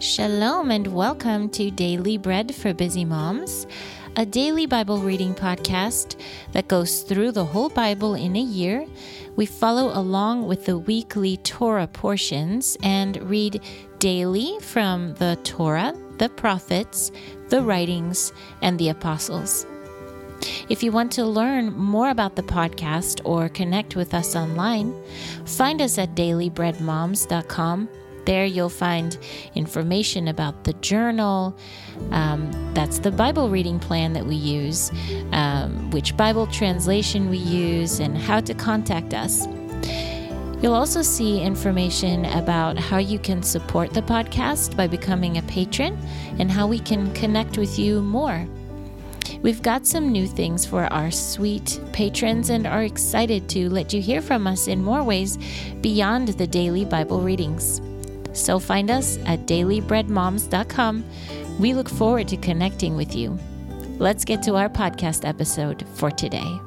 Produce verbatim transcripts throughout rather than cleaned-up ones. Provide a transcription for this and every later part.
Shalom and welcome to Daily Bread for Busy Moms, a daily Bible reading podcast that goes through the whole Bible in a year. We follow along with the weekly Torah portions and read daily from the Torah, the prophets, the writings, and the apostles. If you want to learn more about the podcast or connect with us online, find us at daily bread moms dot com. There you'll find information about the journal, um, that's the Bible reading plan that we use, um, which Bible translation we use, and how to contact us. You'll also see information about how you can support the podcast by becoming a patron and how we can connect with you more. We've got some new things for our sweet patrons and are excited to let you hear from us in more ways beyond the daily Bible readings. So find us at daily bread moms dot com. We look forward to connecting with you. Let's get to our podcast episode for today.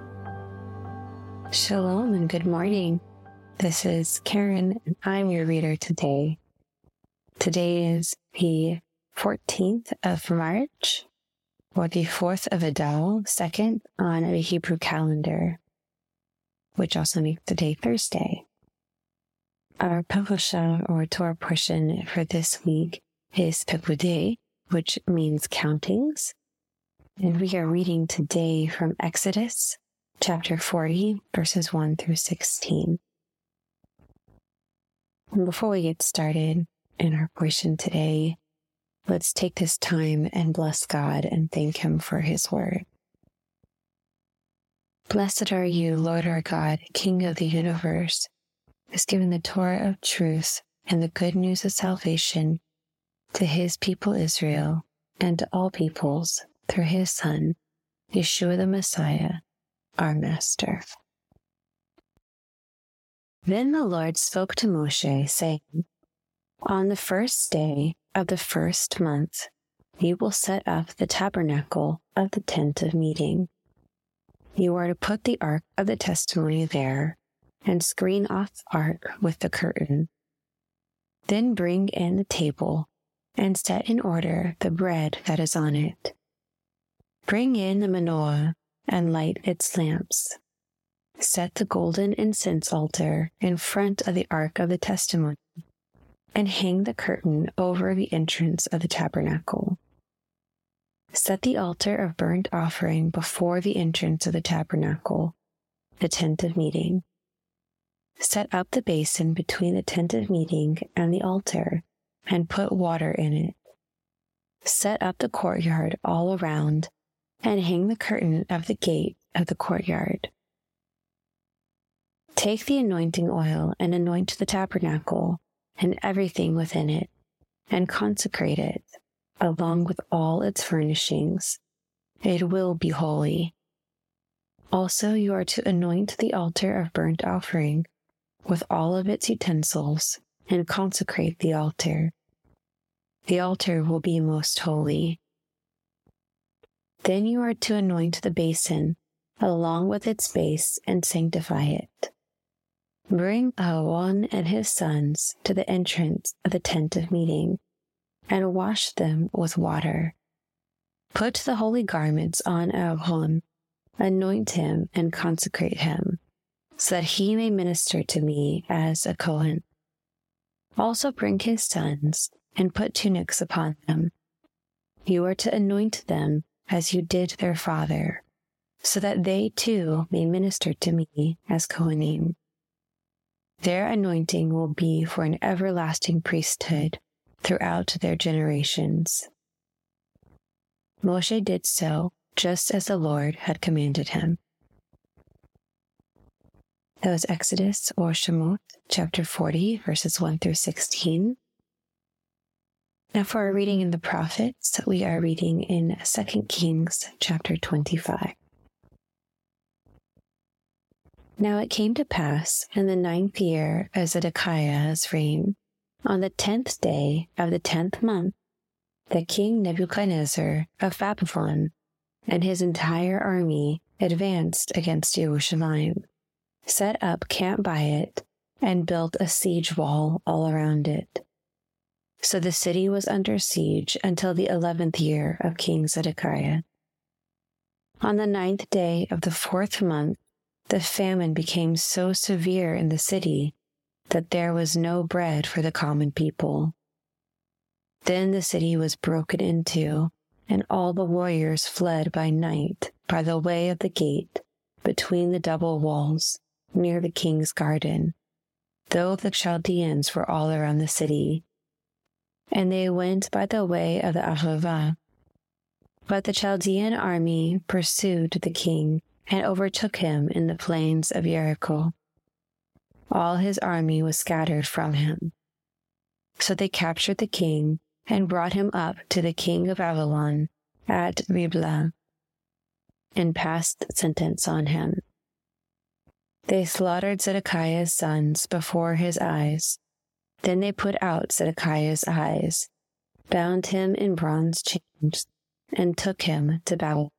Shalom and good morning. This is Karen and I'm your reader today. Today is the fourteenth of March, or the fourth of Adar, second on the Hebrew calendar, which also makes the day Thursday. Our parasha, or Torah portion for this week, is Pekudei, which means countings. And we are reading today from Exodus, chapter forty, verses one through sixteen. And before we get started in our portion today, let's take this time and bless God and thank Him for His word. Blessed are you, Lord our God, King of the universe, who has given the Torah of truth and the good news of salvation to His people Israel and to all peoples through His Son, Yeshua the Messiah, our Master. Then the Lord spoke to Moshe, saying, On the first day of the first month, you will set up the tabernacle of the tent of meeting. You are to put the ark of the testimony there, and screen off the ark with the curtain. Then bring in the table, and set in order the bread that is on it. Bring in the menorah, and light its lamps. Set the golden incense altar in front of the ark of the testimony, and hang the curtain over the entrance of the tabernacle. Set the altar of burnt offering before the entrance of the tabernacle, the tent of meeting. Set up the basin between the tent of meeting and the altar, and put water in it. Set up the courtyard all around, and hang the curtain of the gate of the courtyard. Take the anointing oil and anoint the tabernacle and everything within it, and consecrate it, along with all its furnishings. It will be holy. Also, you are to anoint the altar of burnt offering with all of its utensils, and consecrate the altar. The altar will be most holy. Then you are to anoint the basin, along with its base, and sanctify it. Bring Aaron and his sons to the entrance of the tent of meeting, and wash them with water. Put the holy garments on Aaron, anoint him and consecrate him, so that he may minister to me as a Kohen. Also bring his sons, and put tunics upon them. You are to anoint them as you did their father, so that they too may minister to me as Kohanim. Their anointing will be for an everlasting priesthood throughout their generations. Moshe did so, just as the Lord had commanded him. That was Exodus, or Shemot, chapter forty, verses one through sixteen. Now for our reading in the prophets, we are reading in Second Kings, chapter twenty-five. Now it came to pass in the ninth year of Zedekiah's reign, on the tenth day of the tenth month, that King Nebuchadnezzar of Babylon and his entire army advanced against Jerusalem, set up camp by it, and built a siege wall all around it. So the city was under siege until the eleventh year of King Zedekiah. On the ninth day of the fourth month, the famine became so severe in the city that there was no bread for the common people. Then the city was broken into, and all the warriors fled by night by the way of the gate between the double walls near the king's garden, though the Chaldeans were all around the city. And they went by the way of the Arava. But the Chaldean army pursued the king and overtook him in the plains of Jericho. All his army was scattered from him. So they captured the king and brought him up to the king of Babylon at Riblah and passed sentence on him. They slaughtered Zedekiah's sons before his eyes. Then they put out Zedekiah's eyes, bound him in bronze chains, and took him to Babylon.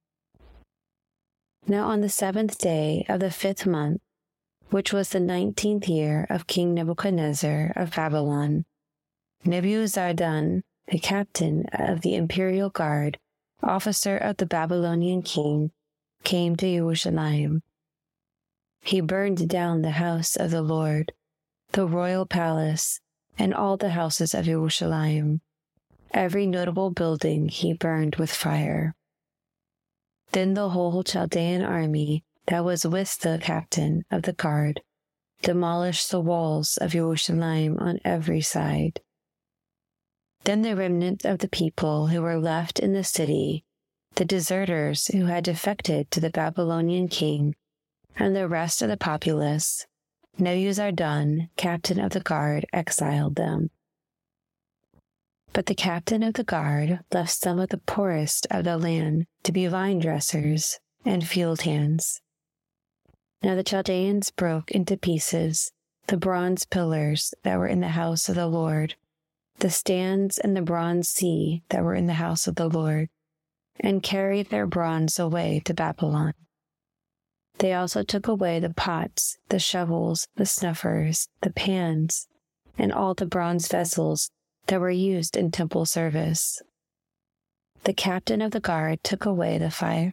Now on the seventh day of the fifth month, which was the nineteenth year of King Nebuchadnezzar of Babylon, Nebuzaradan, the captain of the imperial guard, officer of the Babylonian king, came to Jerusalem. He burned down the house of the Lord, the royal palace, and all the houses of Jerusalem. Every notable building he burned with fire. Then the whole Chaldean army that was with the captain of the guard demolished the walls of Jerusalem on every side. Then the remnant of the people who were left in the city, the deserters who had defected to the Babylonian king, and the rest of the populace, Nebuzaradan, captain of the guard, exiled them. But the captain of the guard left some of the poorest of the land to be vine dressers and field hands. Now the Chaldeans broke into pieces the bronze pillars that were in the house of the Lord, the stands and the bronze sea that were in the house of the Lord, and carried their bronze away to Babylon. They also took away the pots, the shovels, the snuffers, the pans, and all the bronze vessels that were used in temple service. The captain of the guard took away the fire.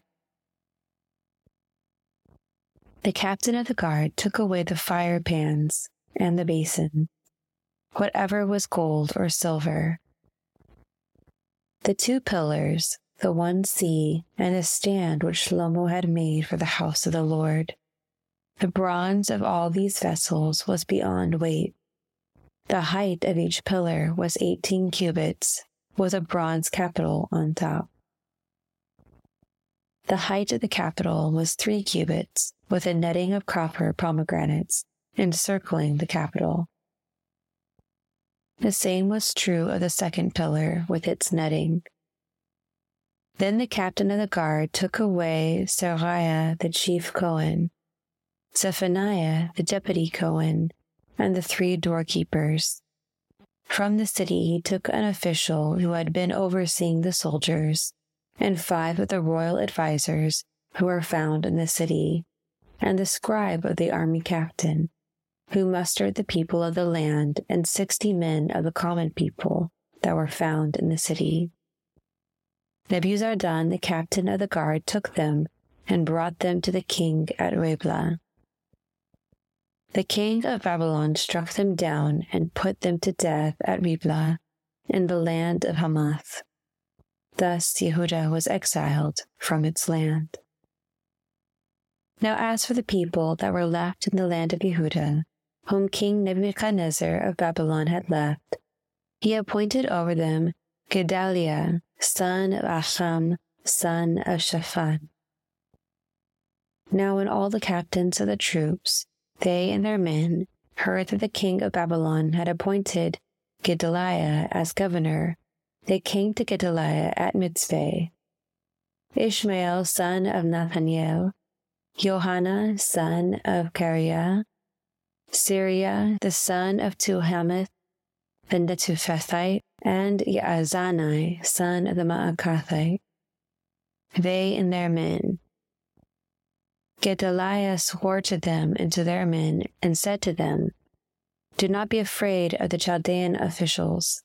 The captain of the guard took away the fire pans and the basin, whatever was gold or silver. The two pillars, the one sea, and the stand which Shlomo had made for the house of the Lord. The bronze of all these vessels was beyond weight. The height of each pillar was eighteen cubits, with a bronze capital on top. The height of the capital was three cubits, with a netting of copper pomegranates encircling the capital. The same was true of the second pillar with its netting. Then the captain of the guard took away Seraiah the chief Cohen, Zephaniah the deputy Cohen, and the three doorkeepers. From the city he took an official who had been overseeing the soldiers, and five of the royal advisers who were found in the city, and the scribe of the army captain, who mustered the people of the land, and sixty men of the common people that were found in the city. Nebuzaradan, the captain of the guard, took them and brought them to the king at Riblah. The king of Babylon struck them down and put them to death at Riblah in the land of Hamath. Thus Yehudah was exiled from its land. Now as for the people that were left in the land of Yehudah, whom King Nebuchadnezzar of Babylon had left, he appointed over them Gedaliah, son of Acham, son of Shaphan. Now when all the captains of the troops, they and their men, heard that the king of Babylon had appointed Gedaliah as governor, they came to Gedaliah at Mitzvah. Ishmael, son of Nathaniel, Johanna, son of Kareah, Syria, the son of Tuhameth, the Netuphathite, and Yaazani, son of the Maakathite, they and their men. Gedaliah swore to them and to their men, and said to them, Do not be afraid of the Chaldean officials,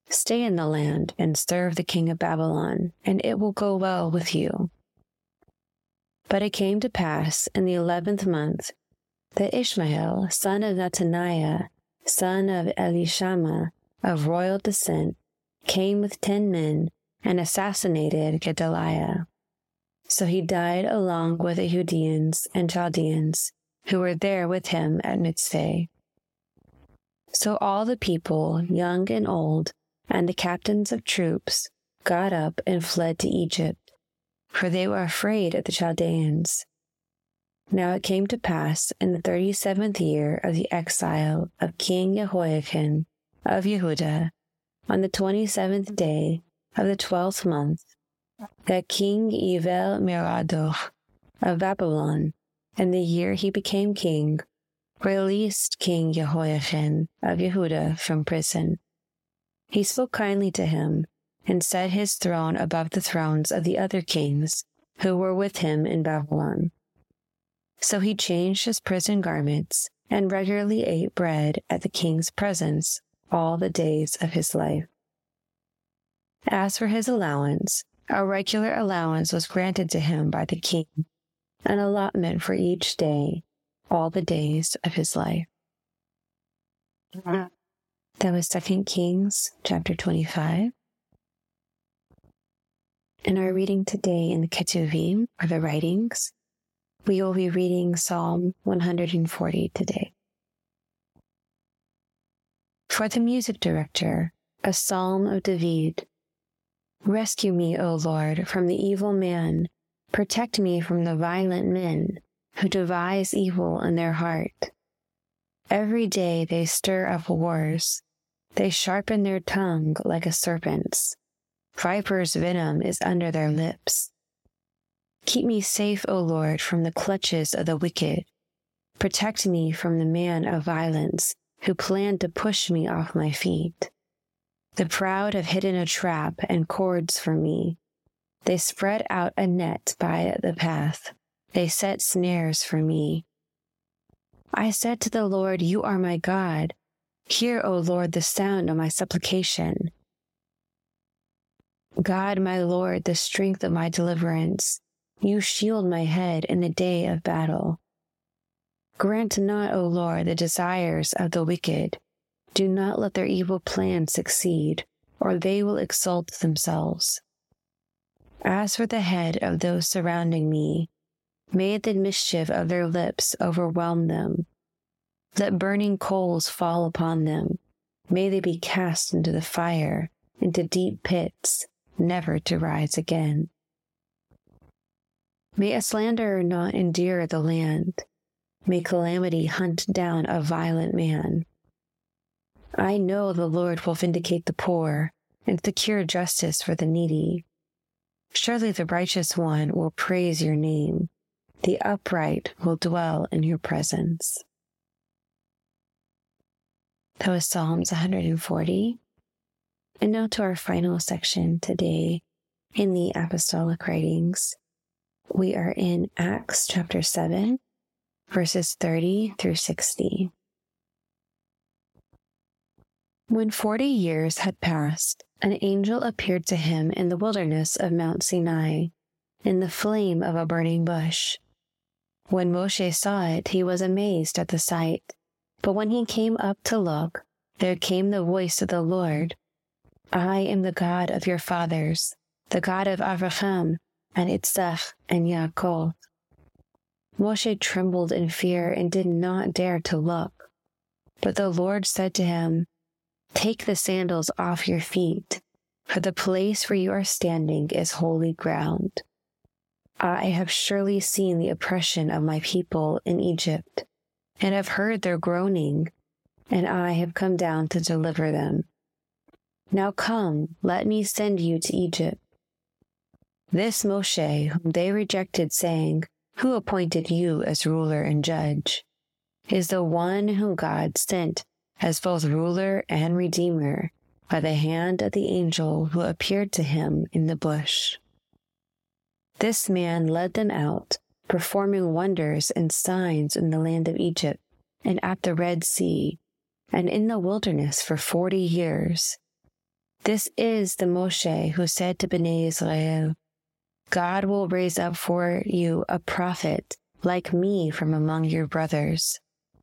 Stay in the land and serve the king of Babylon, and it will go well with you. But it came to pass in the eleventh month that Ishmael, son of Nethaniah, son of Elishama, of royal descent, came with ten men and assassinated Gedaliah. So he died along with the Judeans and Chaldeans, who were there with him at Mitzpeh. So all the people, young and old, and the captains of troops, got up and fled to Egypt, for they were afraid of the Chaldeans. Now it came to pass in the thirty-seventh year of the exile of King Jehoiakim of Yehudah, on the twenty-seventh day of the twelfth month, that King Evel-Merodach of Babylon, in the year he became king, released King Jehoiakim of Yehudah from prison. He spoke kindly to him, and set his throne above the thrones of the other kings who were with him in Babylon. So he changed his prison garments, and regularly ate bread at the king's presence all the days of his life. As for his allowance, a regular allowance was granted to him by the king, an allotment for each day, all the days of his life. That was Second Kings chapter twenty-five. In our reading today in the Ketuvim, or the writings, we will be reading Psalm one hundred forty today. For the music director, a psalm of David. Rescue me, O Lord, from the evil man. Protect me from the violent men who devise evil in their heart. Every day they stir up wars. They sharpen their tongue like a serpent's. Viper's venom is under their lips. Keep me safe, O Lord, from the clutches of the wicked. Protect me from the man of violence who planned to push me off my feet. The proud have hidden a trap and cords for me. They spread out a net by the path. They set snares for me. I said to the Lord, You are my God. Hear, O Lord, the sound of my supplication. God, my Lord, the strength of my deliverance. You shield my head in the day of battle. Grant not, O Lord, the desires of the wicked. Do not let their evil plans succeed, or they will exalt themselves. As for the head of those surrounding me, may the mischief of their lips overwhelm them. Let burning coals fall upon them. May they be cast into the fire, into deep pits, never to rise again. May a slanderer not endure the land. May calamity hunt down a violent man. I know the Lord will vindicate the poor and secure justice for the needy. Surely the righteous one will praise your name. The upright will dwell in your presence. That was Psalms one hundred forty. And now to our final section today in the Apostolic Writings. We are in Acts chapter seven, verses thirty through sixty. When forty years had passed, an angel appeared to him in the wilderness of Mount Sinai, in the flame of a burning bush. When Moshe saw it, he was amazed at the sight. But when he came up to look, there came the voice of the Lord. I am the God of your fathers, the God of Abraham and Isaac and Yaakov. Moshe trembled in fear and did not dare to look. But the Lord said to him, Take the sandals off your feet, for the place where you are standing is holy ground. I have surely seen the oppression of my people in Egypt, and have heard their groaning, and I have come down to deliver them. Now come, let me send you to Egypt. This Moshe, whom they rejected, saying, Who appointed you as ruler and judge? Is the one whom God sent as both ruler and redeemer by the hand of the angel who appeared to him in the bush. This man led them out, performing wonders and signs in the land of Egypt and at the Red Sea, and in the wilderness for forty years. This is the Moshe who said to Bnei Israel, God will raise up for you a prophet like me from among your brothers.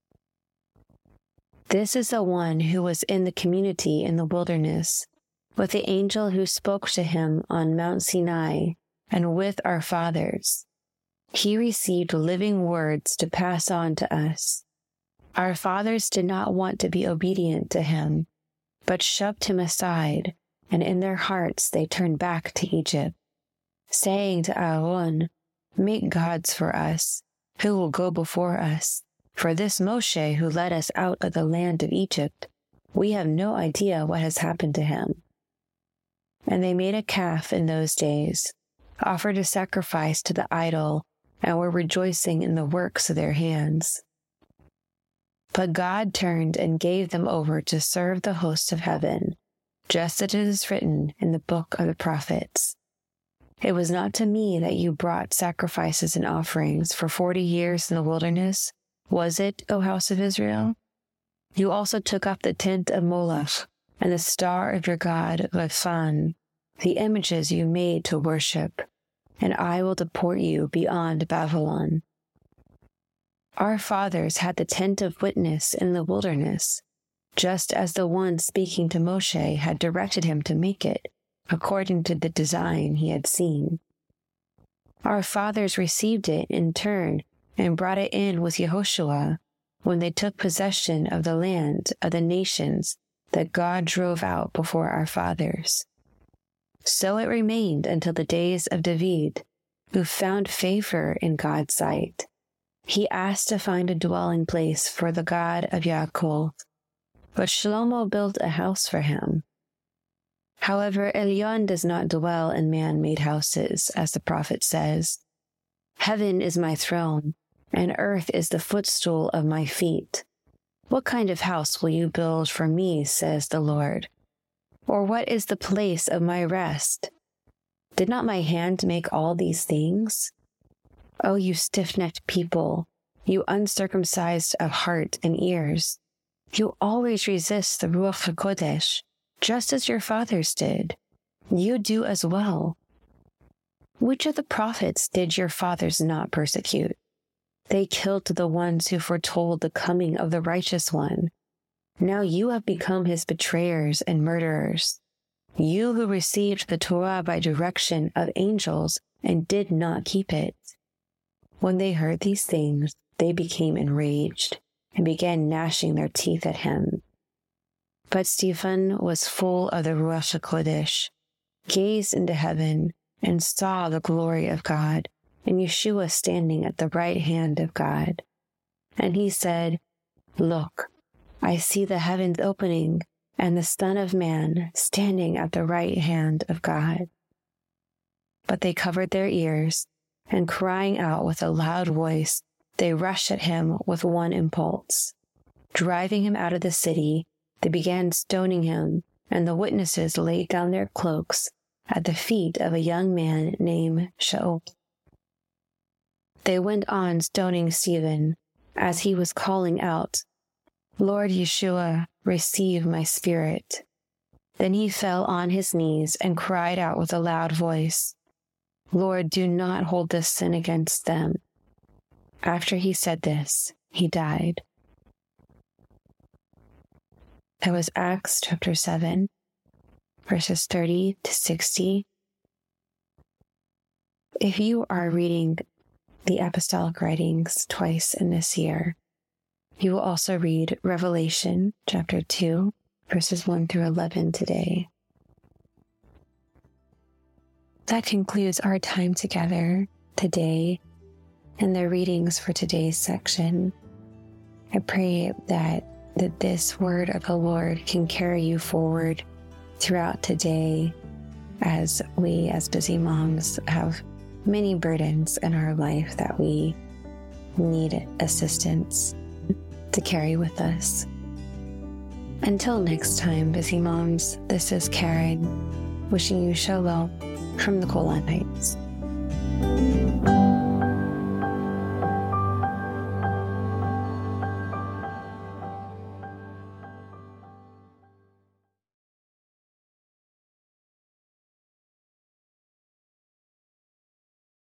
This is the one who was in the community in the wilderness, with the angel who spoke to him on Mount Sinai and with our fathers. He received living words to pass on to us. Our fathers did not want to be obedient to him, but shoved him aside, and in their hearts they turned back to Egypt, saying to Aaron, Make gods for us, who will go before us. For this Moshe who led us out of the land of Egypt, we have no idea what has happened to him. And they made a calf in those days, offered a sacrifice to the idol, and were rejoicing in the works of their hands. But God turned and gave them over to serve the hosts of heaven, just as it is written in the book of the prophets. It was not to me that you brought sacrifices and offerings for forty years in the wilderness, was it, O house of Israel? You also took up the tent of Moloch and the star of your god Rephan, the images you made to worship, and I will deport you beyond Babylon. Our fathers had the tent of witness in the wilderness, just as the one speaking to Moshe had directed him to make it, according to the design he had seen. Our fathers received it in turn and brought it in with Yehoshua when they took possession of the land of the nations that God drove out before our fathers. So it remained until the days of David, who found favor in God's sight. He asked to find a dwelling place for the God of Yaakov, but Shlomo built a house for him. However, Elyon does not dwell in man-made houses, as the prophet says. Heaven is my throne, and earth is the footstool of my feet. What kind of house will you build for me, says the Lord? Or what is the place of my rest? Did not my hand make all these things? O you stiff-necked people, you uncircumcised of heart and ears, you always resist the Ruach HaKodesh, just as your fathers did. You do as well. Which of the prophets did your fathers not persecute? They killed the ones who foretold the coming of the righteous one. Now you have become his betrayers and murderers. You who received the Torah by direction of angels and did not keep it. When they heard these things, they became enraged and began gnashing their teeth at him. But Stephen was full of the Ruach HaKodesh, gazed into heaven, and saw the glory of God, and Yeshua standing at the right hand of God. And he said, Look, I see the heavens opening, and the Son of Man standing at the right hand of God. But they covered their ears, and crying out with a loud voice, they rushed at him with one impulse. Driving him out of the city, they began stoning him, and the witnesses laid down their cloaks at the feet of a young man named Shaul. They went on stoning Stephen, as he was calling out, Lord Yeshua, receive my spirit. Then he fell on his knees and cried out with a loud voice, Lord, do not hold this sin against them. After he said this, he died. That was Acts chapter seven, verses thirty to sixty. If you are reading the apostolic writings twice in this year, you will also read Revelation chapter two, verses one through eleven today. That concludes our time together today and the readings for today's section. I pray that, that this word of the Lord can carry you forward throughout today as we, as busy moms, have many burdens in our life that we need assistance to carry with us. Until next time, busy moms, this is Karen, wishing you shalom from the Golan Heights.